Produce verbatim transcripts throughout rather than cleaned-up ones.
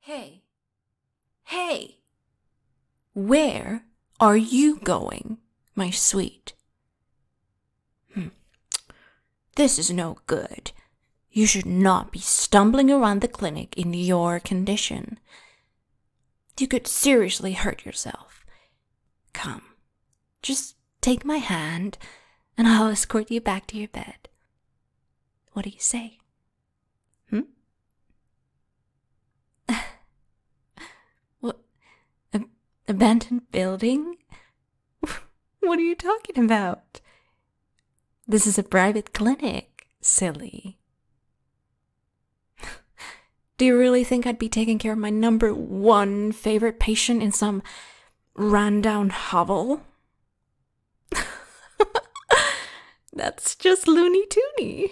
Hey, hey, where are you going, my sweet? Hmm. This is no good. You should not be stumbling around the clinic in your condition. You could seriously hurt yourself. Come, just take my hand and I'll escort you back to your bed. What do you say? Hmm? What? Ab- abandoned building? What are you talking about? This is a private clinic, silly. Do you really think I'd be taking care of my number one favorite patient in some rundown hovel? That's just Looney Toony.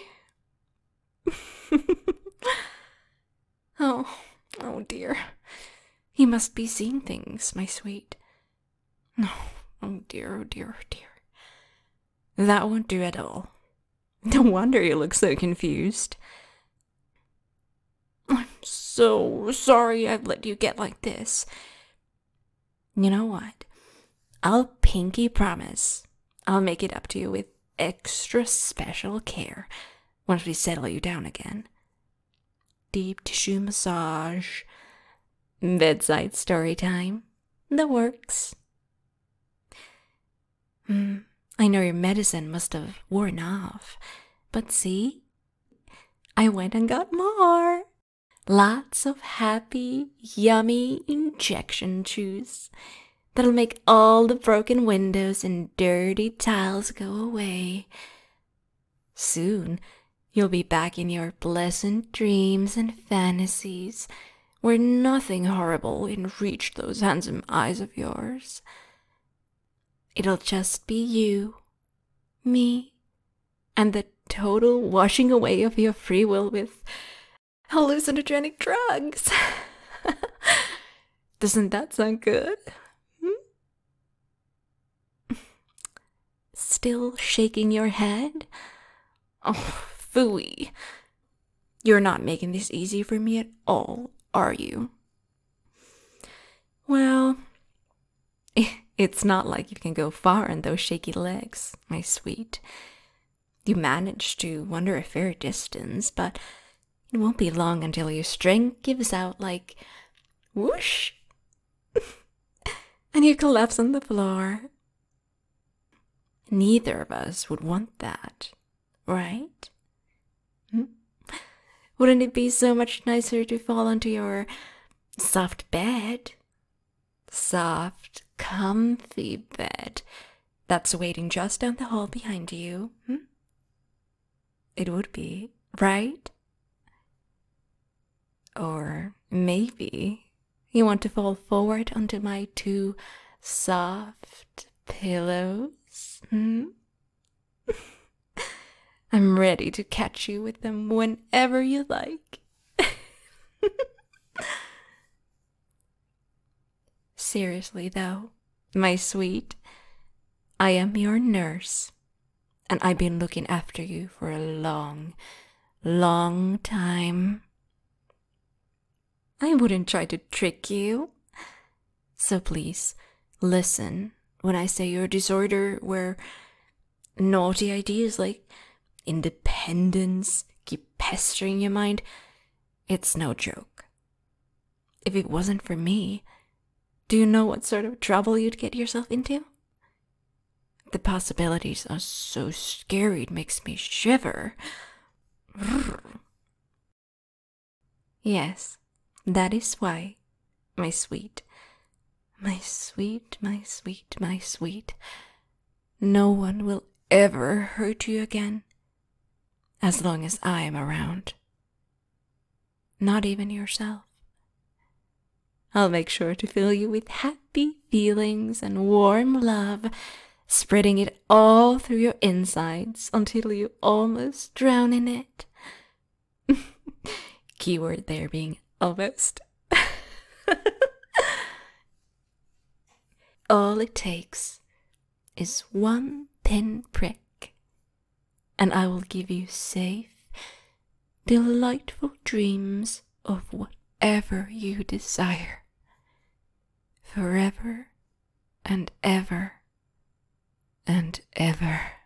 oh, oh dear. You must be seeing things, my sweet. Oh, oh dear, oh dear, oh dear. That won't do at all. No wonder you look so confused. I'm so sorry I've let you get like this. You know what? I'll pinky promise I'll make it up to you with extra special care once we settle you down again. Deep tissue massage, bedside story time, the works. Hmm, I know your medicine must have worn off, but see? I went and got more. Lots of happy, yummy injection juice that'll make all the broken windows and dirty tiles go away. Soon, you'll be back in your pleasant dreams and fantasies, where nothing horrible can reach those handsome eyes of yours. It'll just be you, me, and the total washing away of your free will with hallucinogenic drugs. Doesn't that sound good? Hmm? Still shaking your head? Oh, phooey. You're not making this easy for me at all, are you? Well, it's not like you can go far on those shaky legs, my sweet. You managed to wander a fair distance, but it won't be long until your strength gives out like whoosh, and you collapse on the floor. Neither of us would want that, right? Hmm? Wouldn't it be so much nicer to fall onto your soft bed? Soft, comfy bed that's waiting just down the hall behind you. Hmm? It would be, right? Or maybe you want to fall forward onto my two soft pillows? Hmm? I'm ready to catch you with them whenever you like. Seriously, though, my sweet, I am your nurse, and I've been looking after you for a long, long time. I wouldn't try to trick you. So please, listen when I say your disorder where naughty ideas like independence keep pestering your mind, it's no joke. If it wasn't for me, do you know what sort of trouble you'd get yourself into? The possibilities are so scary it makes me shiver. Yes, that is why, my sweet, my sweet, my sweet, my sweet, no one will ever hurt you again, as long as I am around. Not even yourself. I'll make sure to fill you with happy feelings and warm love, spreading it all through your insides until you almost drown in it. Keyword there being almost. All it takes is one pin prick, and I will give you safe, delightful dreams of what whatever you desire, forever and ever and ever.